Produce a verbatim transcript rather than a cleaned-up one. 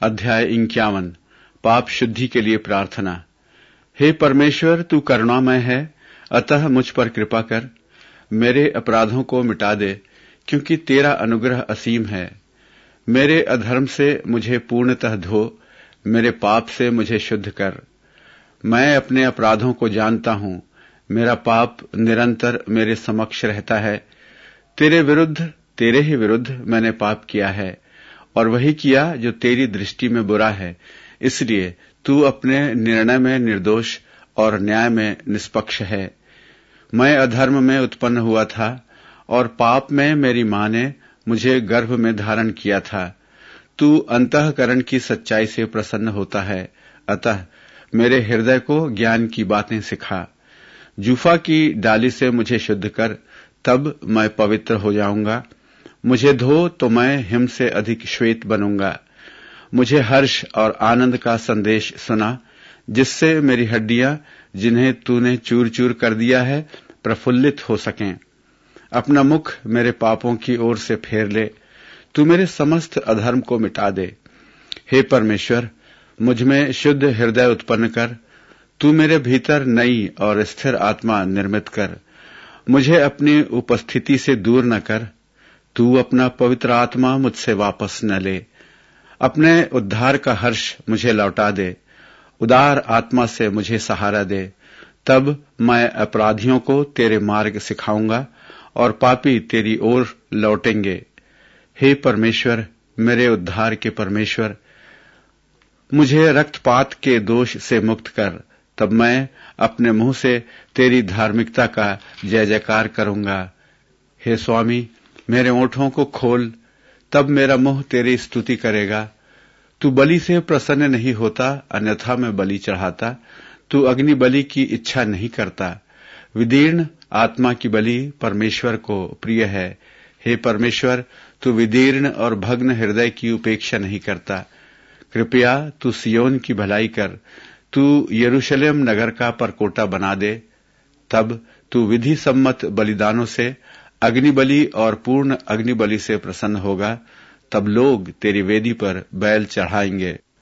अध्याय इक्यावन। पाप शुद्धि के लिए प्रार्थना। हे परमेश्वर, तू करुणामय है, अतः मुझ पर कृपा कर, मेरे अपराधों को मिटा दे, क्योंकि तेरा अनुग्रह असीम है। मेरे अधर्म से मुझे पूर्णतः धो, मेरे पाप से मुझे शुद्ध कर। मैं अपने अपराधों को जानता हूं, मेरा पाप निरंतर मेरे समक्ष रहता है। तेरे विरुद्ध, तेरे ही विरुद्ध मैंने पाप किया है, और वही किया जो तेरी दृष्टि में बुरा है। इसलिए तू अपने निर्णय में निर्दोष और न्याय में निष्पक्ष है। मैं अधर्म में उत्पन्न हुआ था, और पाप में मेरी मां ने मुझे गर्भ में धारण किया था। तू अंतःकरण की सच्चाई से प्रसन्न होता है, अतः मेरे हृदय को ज्ञान की बातें सिखा। जूफा की डाली से मुझे शुद्ध कर, तब मैं पवित्र हो जाऊंगा। मुझे धो तो मैं हिम से अधिक श्वेत बनूंगा। मुझे हर्ष और आनंद का संदेश सुना, जिससे मेरी हड्डियां, जिन्हें तूने चूर चूर कर दिया है, प्रफुल्लित हो सकें। अपना मुख मेरे पापों की ओर से फेर ले, तू मेरे समस्त अधर्म को मिटा दे। हे परमेश्वर, मुझ में शुद्ध हृदय उत्पन्न कर, तू मेरे भीतर नई और स्थिर आत्मा निर्मित कर। मुझे अपनी उपस्थिति से दूर न कर, तू अपना पवित्र आत्मा मुझसे वापस न ले। अपने उद्धार का हर्ष मुझे लौटा दे, उदार आत्मा से मुझे सहारा दे। तब मैं अपराधियों को तेरे मार्ग सिखाऊंगा, और पापी तेरी ओर लौटेंगे। हे परमेश्वर, मेरे उद्धार के परमेश्वर, मुझे रक्तपात के दोष से मुक्त कर, तब मैं अपने मुंह से तेरी धार्मिकता का जय जयकार करूंगा। हे स्वामी, मेरे ओंठों को खोल, तब मेरा मुंह तेरी स्तुति करेगा। तू बलि से प्रसन्न नहीं होता, अन्यथा मैं बलि चढ़ाता। तू अग्नि बलि की इच्छा नहीं करता। विदीर्ण आत्मा की बलि परमेश्वर को प्रिय है। हे परमेश्वर, तू विदीर्ण और भग्न हृदय की उपेक्षा नहीं करता। कृपया तू सियोन की भलाई कर, तू यरूशलेम नगर का परकोटा बना दे। तब तू विधि सम्मत बलिदानों से, अग्निबलि और पूर्ण अग्निबलि से प्रसन्न होगा। तब लोग तेरी वेदी पर बैल चढ़ाएंगे।